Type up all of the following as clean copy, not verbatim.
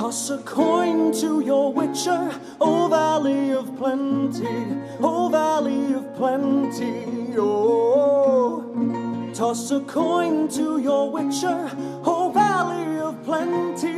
Toss a coin to your witcher, oh valley of plenty, oh valley of plenty, oh. Toss a coin to your witcher, oh valley of plenty.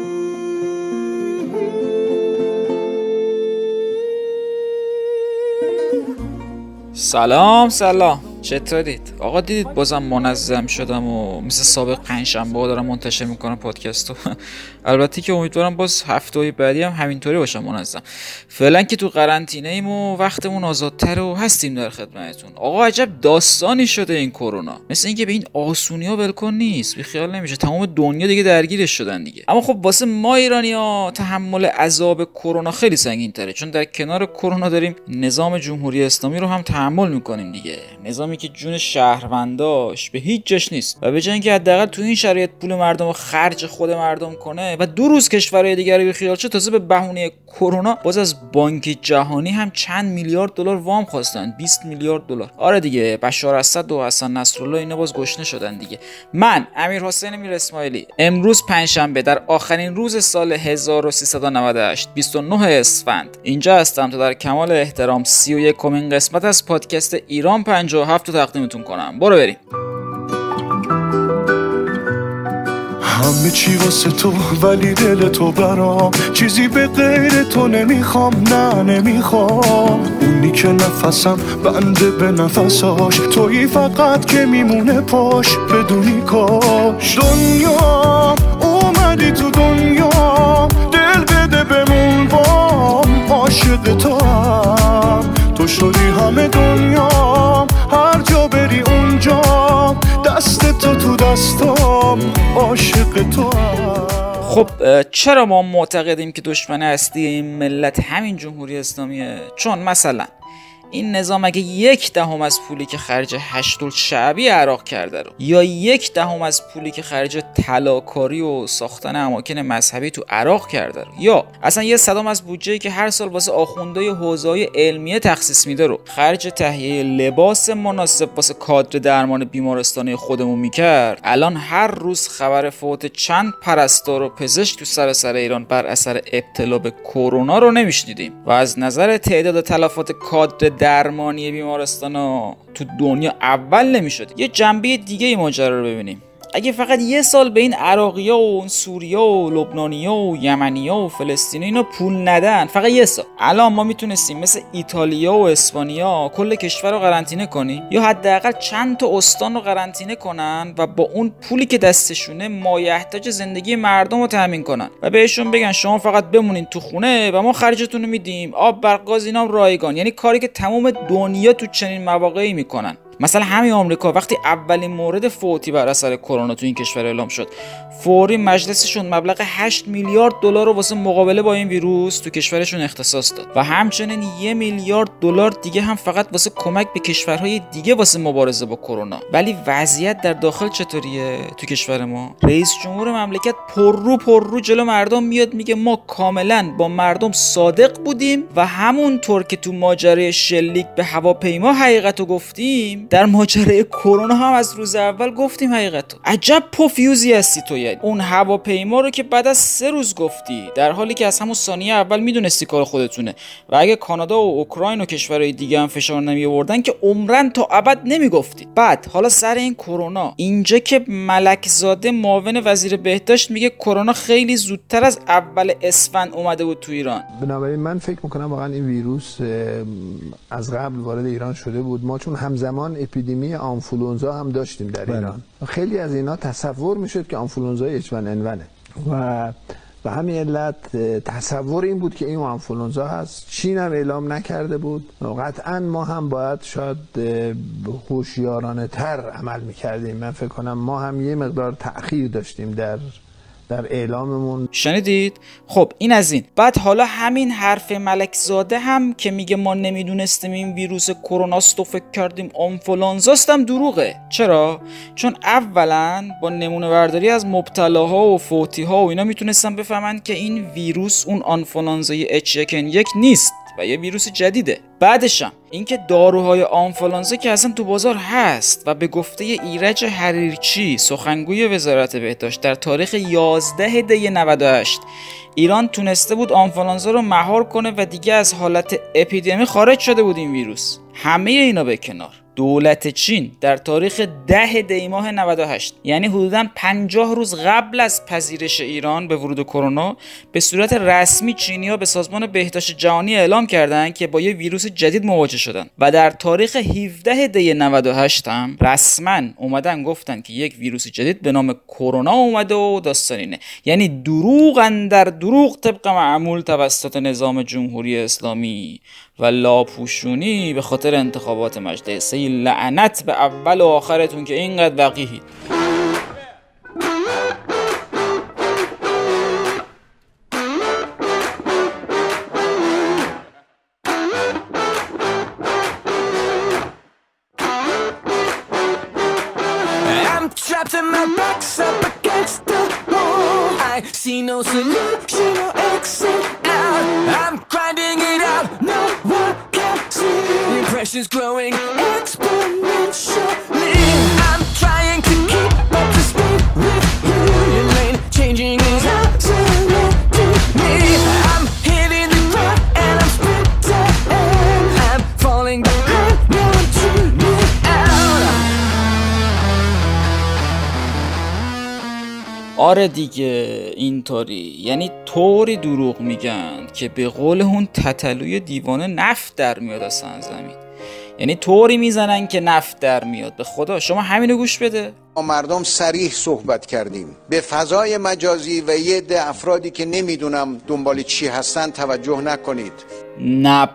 سلام چطورید؟ آقا دیدید بازم منظم شدم و مثل سابق پنجشنبه دارم منتشر میکنم پادکستو. البته که امیدوارم باز هفته بعدی هم همینطوری باشم منظم. فعلا که تو قرنطینه ایم و وقتمون آزادتر و هستیم در خدمتتون. آقا عجب داستانی شده این کرونا، مثل اینکه به این آسونی‌ها ولکن نیست، بی خیال نمیشه، تمام دنیا دیگه درگیرش شدن دیگه. اما خب واسه ما ایرانی‌ها تحمل عذاب کرونا خیلی سنگین‌تره، چون در کنار کرونا داریم نظام جمهوری اسلامی رو هم تحمل میکنیم دیگه. نظامی که جون شهرونداش به هیچ جاش نیست و به جای اینکه حداقل تو این شرایط پول مردم رو خرج خود مردم کنه و 2 روز کشورهای دیگه رو بیخیال شه، تازه به بهونه کرونا باز از بانک جهانی هم چند میلیارد دلار وام خواستن، 20 میلیارد دلار. آره دیگه، بشار اسد و حسن نصرالله اینا باز گشنه شدن دیگه. من امیرحسین میر اسماعیلی امروز پنجشنبه در آخرین روز سال 1398 29 اسفند اینجا هستم تا در کمال احترام 31مین قسمت از پادکست ایران 57 رو تقدیمتون کنم. برو بریم. همه چی واسه تو ولی دل تو برام، چیزی به غیر تو نمیخوام، نه نمیخوام. اونی که نفسم بنده به نفساش، تویی فقط که میمونه پاش، بدونی کاش. دنیا اومدی تو دنیا، دل بده بمون بام، عاشق تو هم تو شدی همه دنیا، هر جا بری اونجا دست تو دستام، عاشق تو هم. خب چرا ما معتقدیم که دشمن اصلی این ملت همین جمهوری اسلامیه؟ چون مثلا این نظام اگه 1/10 از پولی که خرج هشت‌الشعبی عراق کرده رو، یا 1/10 از پولی که خرج طلاکاری و ساختن اماکن مذهبی تو عراق کرده رو، یا اصلا 1/100 از بودجه‌ای که هر سال واسه آخوندهای حوزه‌های علمیه تخصیص میده رو خرج تهیه لباس مناسب واسه کادر درمان بیمارستانی خودمون میکرد، الان هر روز خبر فوت چند پرستار و پزشک تو سراسر ایران بر اثر ابتلا به کرونا رو نمیشنیدیم. و از نظر تعداد تلفات کادر درمانی بیمارستانا تو دنیا اول نمیشد. یه جنبه دیگه ای ماجرا رو ببینیم. اگه فقط 1 سال به این عراقی‌ها و سوریا و لبنانی‌ها و یمنی‌ها و فلسطینی اینا پول ندن، فقط 1 سال، الان ما میتونستیم مثل ایتالیا و اسپانیا کل کشور رو قرنطینه کنیم، یا حداقل چند تا استان رو قرنطینه کنن و با اون پولی که دستشونه مایحتاج زندگی مردم رو تامین کنن و بهشون بگن شما فقط بمونین تو خونه و ما خرجتون رو میدیم، آب برق گاز اینا رایگان. یعنی کاری که تمام دنیا تو چنین مواقعی میکنن. مثلا همین آمریکا وقتی اولین مورد فوتی بر اثر کرونا تو این کشور اعلام شد، فوری مجلسشون مبلغ 8 میلیارد دلار رو واسه مقابله با این ویروس تو کشورشون اختصاص داد و همچنین 1 میلیارد دلار دیگه هم فقط واسه کمک به کشورهای دیگه واسه مبارزه با کرونا. ولی وضعیت در داخل چطوریه تو کشور ما؟ رئیس جمهور مملکت پر رو جلو مردم میاد میگه ما کاملا با مردم صادق بودیم و همونطور که تو ماجرای شلیک به هواپیما حقیقتو گفتیم، در ماجرای کرونا هم از روز اول گفتیم حقیقتو. عجب پوفیوزی هستی تو. یعنی اون هواپیما رو که بعد از 3 روز گفتی، در حالی که از همون ثانیه اول میدونستی کار خودتونه و اگه کانادا و اوکراین و کشورهای دیگه هم فشار نمی آوردن که عمرن تا ابد نمیگفتی. بعد حالا سر این کرونا، اینجا که ملک زاده معاون وزیر بهداشت میگه کرونا خیلی زودتر از اول اسفند اومده بود تو ایران. بنابراین من فکر میکنم واقعا این ویروس از قبل وارد ایران شده بود. ما چون همزمان اپیدمی آنفولانزا هم داشتیم در ایران، خیلی از اینا تصور میشد که آنفولانزا H1N1 و به همین علت تصور این بود که این آنفولانزا هست. چین هم اعلام نکرده بود. قطعا ما هم باید شاید هوشیارانه تر عمل میکردیم. من فکر کنم ما هم یه مقدار تأخیر داشتیم در اعلاممون. شنیدید؟ خب این از این. بعد حالا همین حرف ملک زاده هم که میگه ما نمیدونستیم این ویروس کروناست و فکر کردیم آنفولانزاست هم دروغه. چرا؟ چون اولا با نمونه برداری از مبتلاها و فوتیها و اینا میتونستن بفهمن که این ویروس اون آنفولانزای H1N1 نیست. و یه ویروس جدیده. بعدشم اینکه داروهای آنفولانزا که اصلا تو بازار هست و به گفته ایرج حریرچی سخنگوی وزارت بهداشت در تاریخ 11 دی 98 ایران تونسته بود آنفولانزا رو مهار کنه و دیگه از حالت اپیدمی خارج شده بود این ویروس. همه اینا به کنار، دولت چین در تاریخ 10 دی ماه 98 یعنی حدوداً 50 روز قبل از پذیرش ایران به ورود کرونا به صورت رسمی چینی‌ها به سازمان بهداشت جهانی اعلام کردند که با یه ویروس جدید مواجه شدن و در تاریخ 17 دی 98 هم رسما اومدن گفتن که یک ویروس جدید به نام کرونا اومده و داستان اینه. یعنی دروغ اندر دروغ طبق معمول توسط نظام جمهوری اسلامی و لاپوشونی به خاطر انتخابات مجلسی. لعنت به اول و آخرتون که اینقدر وقیحید. I'm trapped and my back's up against the wall. I see no solution or exit out. I'm grinding it out, no one can see. The pressure's growing exponentially. I'm trying to keep up to speed with you. Your lane changing is accelerating me. I'm hitting the ground and I'm sprinting. I'm falling behind, no one tuning out. آره دیگه اینطوری، یعنی طوری دروغ میگن که به قول اون تتلوی دیوانه نفت در میاد اصلا زمین. یعنی طوری میزنن که نفت در میاد. به خدا شما همینو گوش بده. با مردم صریح صحبت کردیم. به فضای مجازی و یه عده افرادی که نمیدونم دنبال چی هستن توجه نکنید. نه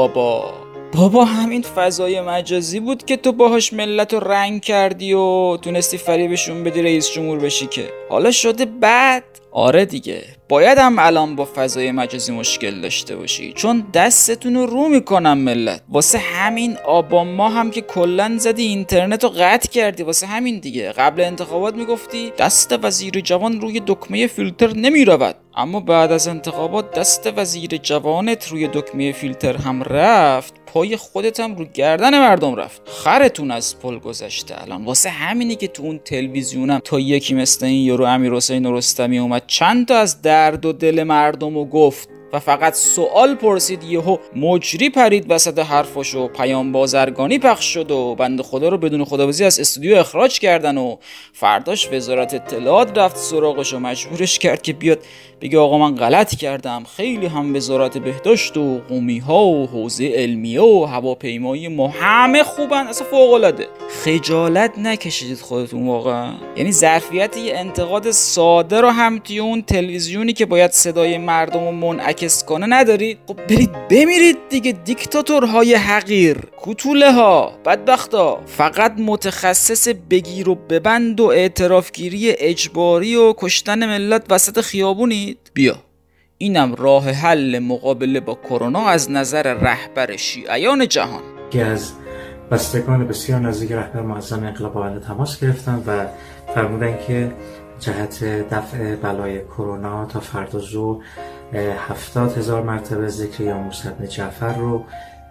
بابا همین فضای مجازی بود که تو باهاش ملت رو رنگ کردی و تونستی فریبشون بدی رئیس جمهور بشی که حالا شده بعد. آره دیگه باید هم الان با فضای مجازی مشکل داشته باشی چون دستتون رو میکنم ملت. واسه همین آبان ما هم که کلن زدی اینترنت رو قطع کردی. واسه همین دیگه قبل انتخابات میگفتی دست وزیر جوان روی دکمه فیلتر نمیرود، اما بعد از انتخابات دست وزیر جوانت روی دکمه فیلتر هم رفت، پای خودت هم رو گردن مردم رفت. خرتون از پل گذشته الان. واسه همینی که تو اون تلویزیونم تا یکی مثل این یارو امیرحسین رستمی اومد چند تا از درد و دل مردمو گفت و فقط سوال پرسید، یهو مجری پرید وسط حرفاشو، پیام بازرگانی پخش شد و بنده خدا رو بدون خداویسی از استودیو اخراج کردن و فرداش وزارت اطلاعات رفت سراغش و مجبورش کرد که بیاد بگه آقا من غلط کردم. خیلی هم وزارت بهداشت و قومی ها و حوزه علمیه و هواپیمایی ما همه خوبن، اصلا فوق العاده. خجالت نکشیدید خودتون واقعا؟ یعنی ظرفیت یه انتقاد ساده رو هم توی اون تلویزیونی که باید صدای مردم رو منعکس کنه ندارید؟ خب برید بمیرید دیگه دیکتاتورهای حقیر، کوتوله ها، بدبختا. فقط متخصص بگیر و ببند و اعترافگیری اجباری و کشتن ملت وسط خیابونید. بیا اینم راه حل مقابله با کرونا از نظر رهبر شیعیان جهان. یکی از بستگان بسیار نزدیک رهبر معظم انقلاب با تماس گرفتن و فرمودن که جهت دفع بلای کرونا تا فردا ظهر 70,000 مرتبه ذکر یا موسی بن جعفر رو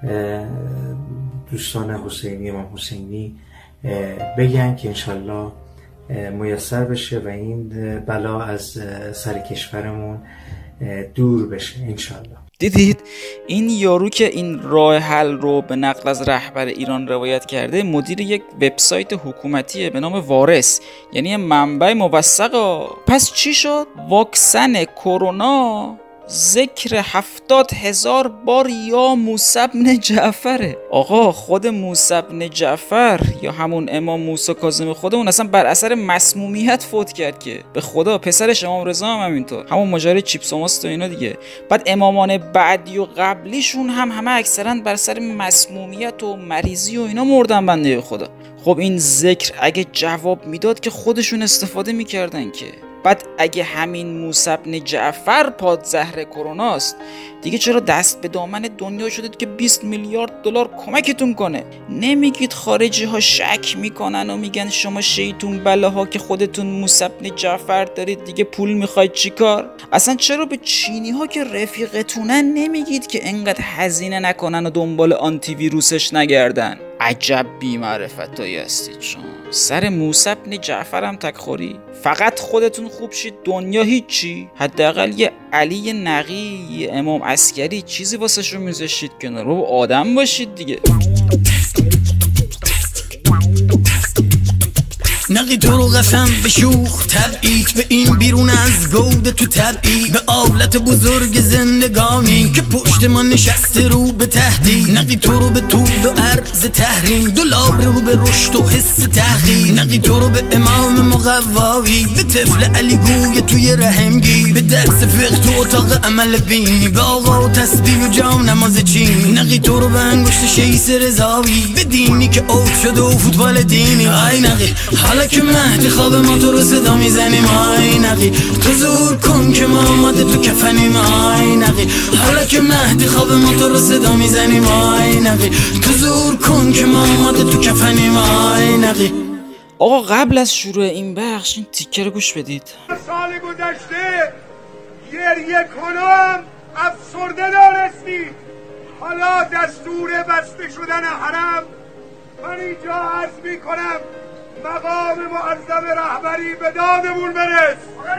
دوستان حسینی امام حسینی بگن که انشالله میسر بشه و این بلا از سر کشورمون دور بشه انشالله. دیدید این یارو که این راه حل رو به نقل از رهبر ایران روایت کرده مدیر یک وبسایت حکومتیه به نام وارث، یعنی منبع موثق. پس چی شد؟ واکسن کرونا ذکر 70,000 بار یا موسی بن جعفره. آقا خود موسی بن جعفر یا همون امام موسی کاظم خودمون اصلا بر اثر مسمومیت فوت کرد که به خدا. پسرش امام رضا هم همینطور، همون ماجرای چیپس و ماست و اینا دیگه. بعد امامان بعدی و قبلیشون هم همه اکثرا بر اثر مسمومیت و مریضی و اینا مردن بنده خدا. خب این ذکر اگه جواب میداد که خودشون استفاده میکردن که بعد اگه همین موسی بن جعفر پادزهر کروناست، دیگه چرا دست به دامن دنیا شدید که 20 میلیارد دلار کمکتون کنه؟ نمیگید خارجی ها شک میکنن و میگن شما شیطون بلاها که خودتون موسی بن جعفر دارید، دیگه پول میخواید چیکار؟ اصلا چرا به چینی ها که رفیقتونن نمیگید که انقدر هزینه نکنن و دنبال آنتی ویروسش نگردن؟ عجب بی‌معرفتایی هستید شما. سر موسی بن جعفر هم تکخوری؟ فقط خودتون خوب شید دنیا هیچی؟ حداقل یه علی نقی، یه امام عسکری چیزی واسه شو میذاشید کنار، رو آدم باشید دیگه. نقی تو رو قسم به شوخ تبعید، به این بیرون از گوده تو تبعید، به آلت بزرگ زندگانی که پشت ما نشسته رو به تهدید. نقی تو رو به طول و عرض تحریم، دلار رو به رشد و حس تحقیر. نقی تو رو به امام مقوایی، به طفل علی گوی توی رحمگی، به درس فقه تو اتاق عمل بینی، به آقا و تسبیح و جام نماز چینی. نقی تو رو به انگشت شیس رضایی، به دینی که اوت شده و فوتبال دینی. آی نقی حالا که مهدی خواب ما تو رو صدا میزنیم، آی نقی تو زور کن که ما آماده تو کفنیم، آی نقی حالا که مهدی خواب ما تو رو صدا میزنیم، آی نقی تو زور کن که ما آماده تو کفنیم، آی نقی. آقا قبل از شروع این بخش این تیکه رو گوش بدید. سال گذشته گریه کنم افسرده دانستی، حالا دستور بسته شدن حرم. من اینجا عرض میکنم مقام معظم رهبری به دادمون برس.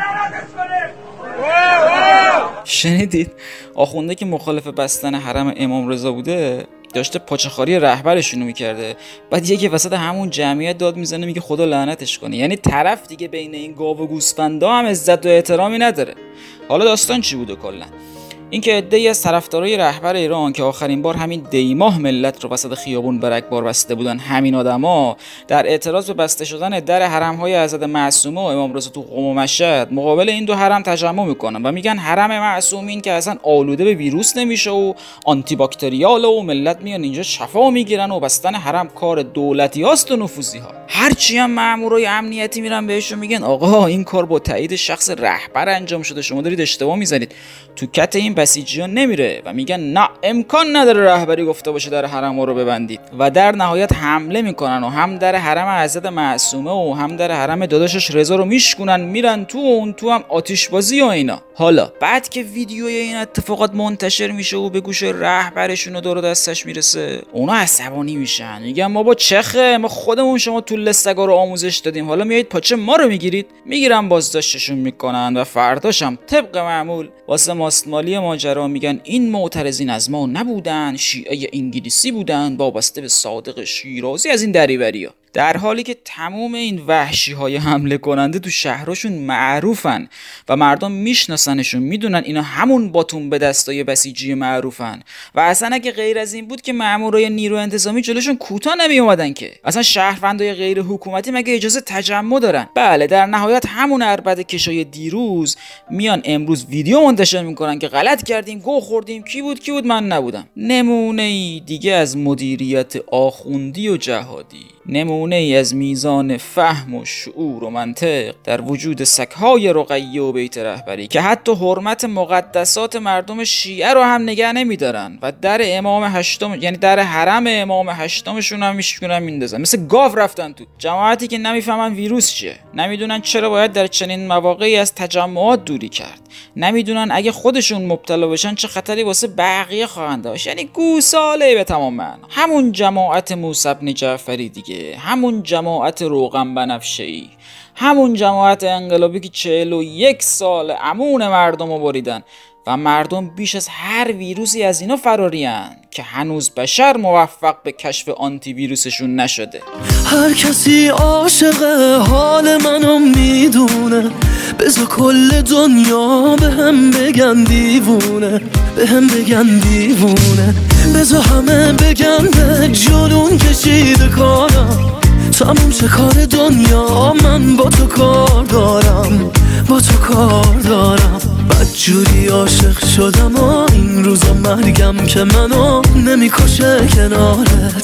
شنیدید؟ آخونده که مخالف بستن حرم امام رضا بوده داشته پاچه‌خواری رهبرشونو میکرده، بعد یکی وسط همون جمعیت داد میزنه میگه خدا لعنتش کنه. یعنی طرف دیگه بین این گاو و گوسفندا هم عزت و احترامی نداره. حالا داستان چی بوده کلا؟ اینکه عده‌ای از طرفدارای رهبر ایران که آخرین بار همین دیماه ملت رو وسط خیابون برگبار بسته بودن، همین آدما در اعتراض به بسته شدن در حرم‌های حضرت معصومه و امام رضا تو قم و مشهد مقابل این دو حرم تجمع میکنن و میگن حرم معصومین که اصلا آلوده به ویروس نمیشه و آنتی باکتریاله و ملت میان اینجا شفا میگیرن و بستن حرم کار دولتیاست و نفوذی‌ها. هرچی هم مامورای امنیتی میرن بهشون میگن آقا این کار با تایید شخص رهبر انجام شده، شما دارید اشتباه میزنید. تو کت این بسیجیان نمیره و میگن نه امکان نداره رهبری گفته باشه در حرم رو ببندید و در نهایت حمله میکنن و هم در حرم حضرت معصومه و هم در حرم داداشش رضا رو میشکنن، میرن تو و اون تو هم آتش بازی و اینا. حالا بعد که ویدیوی این اتفاقات منتشر میشه و به گوش رهبرشون و دور دستش میرسه، اونا عصبانی میشن، میگن ما با چخه، ما خودمون شما طول سگا رو آموزش دادیم، حالا میایید پاچه ما رو میگیرید. میگیرن بازداشتشون میکنن و فرداشم طبق معمول واسه ماستمالی ماجرا میگن این معترضین از ما نبودن، شیعه انگلیسی بودن وابسته به صادق شیرازی، از این دریوریا. در حالی که تمام این وحشی های حمله کننده تو شهرشون معروفن و مردم میشناسنشون، میدونن اینا همون باتون به دستای بسیجی معروفن و اصلا اگه غیر از این بود که مامورای نیرو انتظامی جلوشون کوتاه نمی اومدن که. اصلا شهروندای غیر حکومتی مگه اجازه تجمع دارن؟ بله، در نهایت همون عربده کشای دیروز میان امروز ویدیو منتشر میکنن که غلط کردیم، گو خوردیم، کی بود من نبودم. نمونه ای دیگه از مدیریت آخوندی و جهادی، نمونه ای از میزان فهم و شعور و منطق در وجود سگهای رقیه و بیت رهبری که حتی حرمت مقدسات مردم شیعه رو هم نگه نمیدارن و در امام هشتم، یعنی در حرم امام هشتمشون هم میشکنن میندازن، مثل گاو رفتن تو. جماعتی که نمیفهمن ویروس چیه، نمیدونن چرا باید در چنین مواقعی از تجمعات دوری کرد، نمیدونن اگه خودشون مبتلا بشن چه خطری واسه بقیه خواهند داشت. یعنی گوساله به تمام معنا. همون جماعت موسی بن جعفری دیگه، همون جماعت روغن بنفشه‌ای، همون جماعت انقلابی که 41 سال امون مردم رو بریدن و مردم بیش از هر ویروسی از اینا فرارین که هنوز بشر موفق به کشف آنتی ویروسشون نشده. هر کسی عاشق حال منو میدونه، بذار کل دنیا به هم بگن دیوونه، به هم بگن دیوونه، بذار همه بگن به جنون کشیده کارم، تموم چه کار دنیا، من با تو کار دارم، با تو کار دارم. بدجوری عاشق شدم و این روزا مرگم که منو نمیکشه کنارت،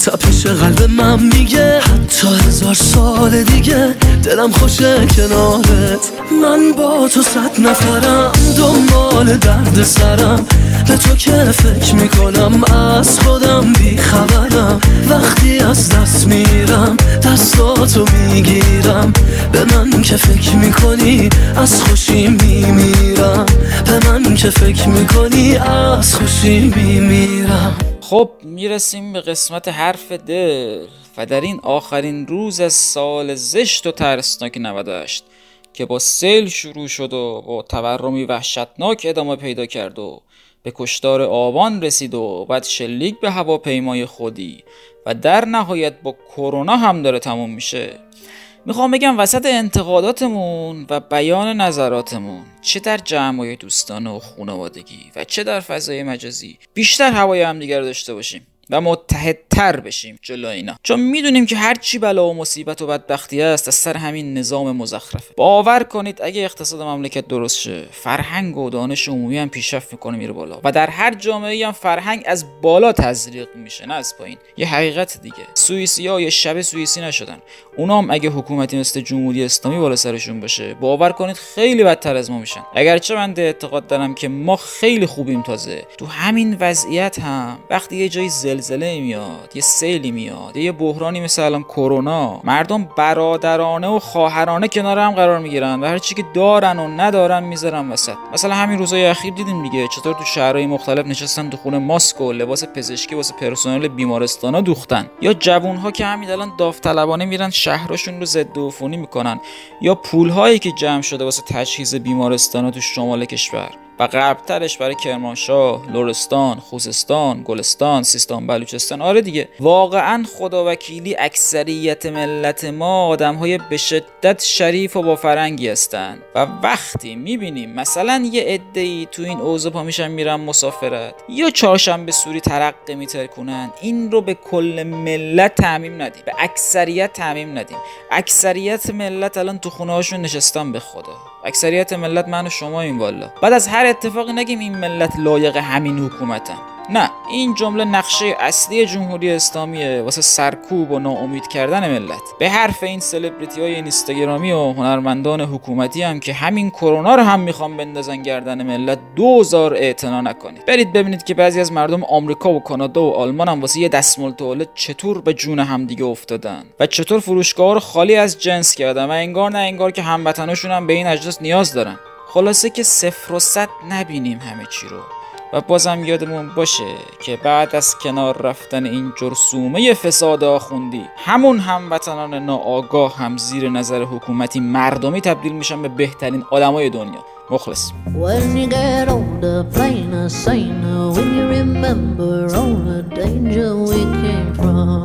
تپش قلب من میگه حتی 1000 سال دیگه دلم خوشه کنارت. من با تو 100 نفرم دنبال درد سرم، به تو که فکر میکنم از خودم بیخبرم. وقتی از دست میرم دستاتو میگیرم، به من که فکر میکنی از خوشی میمیرم، به من که فکر میکنی از خوشی میمیرم. خب میرسیم به قسمت حرف دل و در این آخرین روز از سال زشت و ترسناک 98 که با سیل شروع شد و با تورمی وحشتناک ادامه پیدا کرد و به کشتار آبان رسید و بعد شلیک به هواپیمای خودی و در نهایت با کرونا هم داره تموم میشه، میخوام بگم وسط انتقاداتمون و بیان نظراتمون چه در جمع‌های دوستانه و خانوادگی و چه در فضای مجازی بیشتر هوای همدیگر رو داشته باشیم و متحدتر بشیم جلو اینا، چون میدونیم که هر چی بلا و مصیبت و بدبختی است از سر همین نظام مزخرفه. باور کنید اگه اقتصاد مملکت درست شه، فرهنگ و دانش عمومی هم پیشرفت میکنه میره بالا و در هر جامعه‌ای هم فرهنگ از بالا تزریق میشه نه از پایین. یه حقیقت دیگه، سوئیسی‌ها یه شب سوئیسی نشدن، اونام اگه حکومتی مثل جمهوری اسلامی بالا سرشون باشه باور کنید خیلی بدتر از ما میشن. اگرچه من اعتقاد دارم که ما خیلی خوبیم، تازه تو همین وضعیت هم وقتی یه جای زلزله میاد، یه سیلی میاد، یه بحرانی مثل الان کرونا، مردم برادرانه و خواهرانه کنار هم قرار میگیرن و هر چی که دارن و ندارن میذارن وسط. مثلا همین روزهای اخیر دیدیم دیگه چطور تو شهرهای مختلف نشستن تو خونه ماسک و لباس پزشکی واسه پرسنل بیمارستانا دوختن، یا جوونها که همین الان داوطلبانه میرن شهرشون رو ضد عفونی میکنن، یا پولهایی که جمع شده واسه تجهیز بیمارستانا تو شمال کشور و غربترش برای کرمانشاه، لرستان، خوزستان، گلستان، سیستان، بلوچستان. آره دیگه، واقعا خداوکیلی اکثریت ملت ما آدم‌های به شدت شریف و با فرهنگی هستن و وقتی میبینیم مثلا یه عده‌ای تو این اوضاع پا میشن میرن مسافرت یا چهارشنبه سوری ترقه میترکونن، این رو به کل ملت تعمیم ندیم، به اکثریت تعمیم ندیم. اکثریت ملت الان تو خونه هاشون نشستن، به خدا اکثریت ملت من و شما این والا. بعد از هر اتفاقی نگیم این ملت لایق همین حکومتن. نه، این جمله نقشه اصلی جمهوری اسلامیه واسه سرکوب و ناامید کردن ملت. به حرف این سلبریتی های اینستاگرامی و هنرمندان حکومتی هم که همین کرونا رو هم میخوان بندازن گردن ملت، 2000 اعتنا نکنید. برید ببینید که بعضی از مردم آمریکا و کانادا و آلمان هم واسه یه دستمال توالت چطور به جون هم دیگه افتادن و چطور فروشگاه‌ها رو خالی از جنس کردن و انگار نه انگار که هموطناشون هم به این اجناس نیاز دارن. خلاصه که 0 و 100 نبینیم همه چی رو و بازم یادمون باشه که بعد از کنار رفتن این جرثومه فساد آخوندی، همون هموطنان ناآگاه هم زیر نظر حکومتی مردمی تبدیل میشن به بهترین آدمای دنیا. مخلص. When you get older, plainer, saner, when you remember all the danger we came from,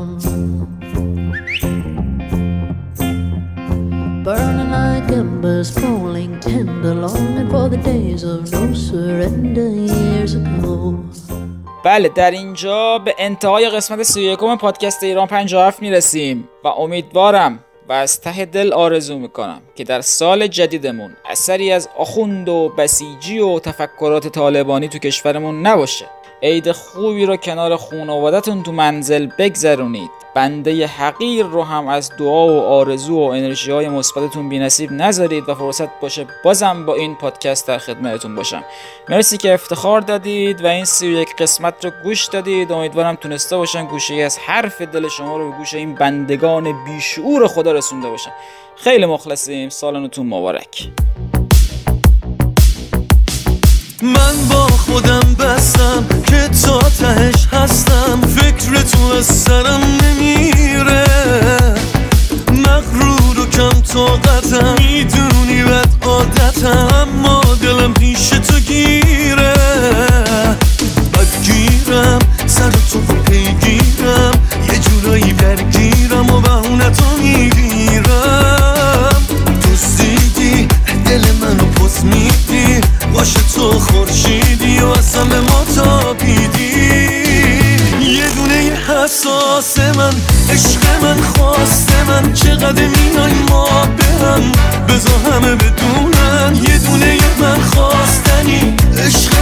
burning like embers, falling tender, longing for the days of no surrender years ago. بله، در اینجا به انتهای قسمت 31 پادکست ایران 57 میرسیم و امیدوارم و از ته دل آرزو میکنم که در سال جدیدمون اثری از آخوند و بسیجی و تفکرات طالبانی تو کشورمون نباشه. عید خوبی رو کنار خانوادتون تو منزل بگذرونید. بنده حقیر رو هم از دعا و آرزو و انرژی های مثبتتون بی‌نصیب نذارید و فرصت باشه بازم با این پادکست در خدمتتون باشم. مرسی که افتخار دادید و این 31 قسمت رو گوش دادید. امیدوارم تونسته باشن گوشه‌ای از حرف دل شما رو به گوش این بندگان بیشعور خدا رسونده باشن. خیلی مخلصیم. سالتون مبارک. من با خودم بستم که تا تهش هستم، فکر تو از سرم نمیره، مغرور و کم طاقتم، میدونی بد عادتم، اما دلم پیش تو گیره، بدگیرم سر تو رو پیگیرم، یه جورایی درگیرم و بهونتو میگیرم، دوستیدی دل منو پس میدی، باشه تو خورشیدی و اصلا به ما تابیدی، یه دونه حساس من، عشق من، خواست من، چقدر مینای ما به هم، بذار همه بدونن، یه دونه من خواستنی، عشق